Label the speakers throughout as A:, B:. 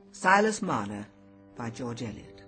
A: Silas Marner by George Eliot.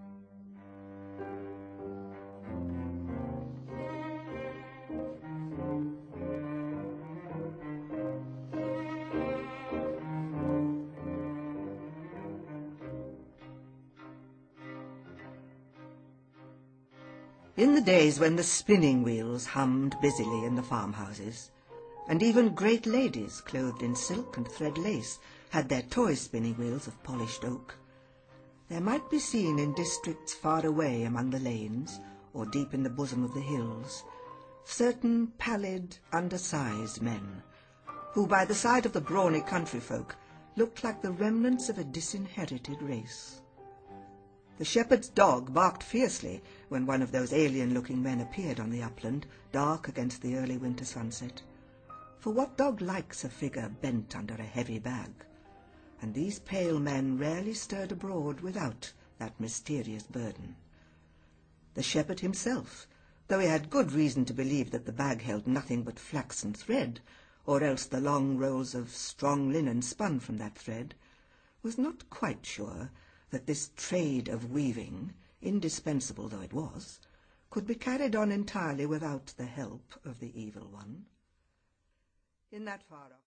A: In the days when the spinning wheels hummed busily in the farmhouses, and even great ladies clothed in silk and thread lace had their toy spinning wheels of polished oak, there might be seen in districts far away among the lanes, or deep in the bosom of the hills, certain pallid, undersized men, who by the side of the brawny country folk looked like the remnants of a disinherited race. The shepherd's dog barked fiercely when one of those alien-looking men appeared on the upland, dark against the early winter sunset. For what dog likes a figure bent under a heavy bag? And these pale men rarely stirred abroad without that mysterious burden. The shepherd himself, though he had good reason to believe that the bag held nothing but flax and thread, or else the long rolls of strong linen spun from that thread, was not quite sure that this trade of weaving, indispensable though it was, could be carried on entirely without the help of the evil one. In that far-off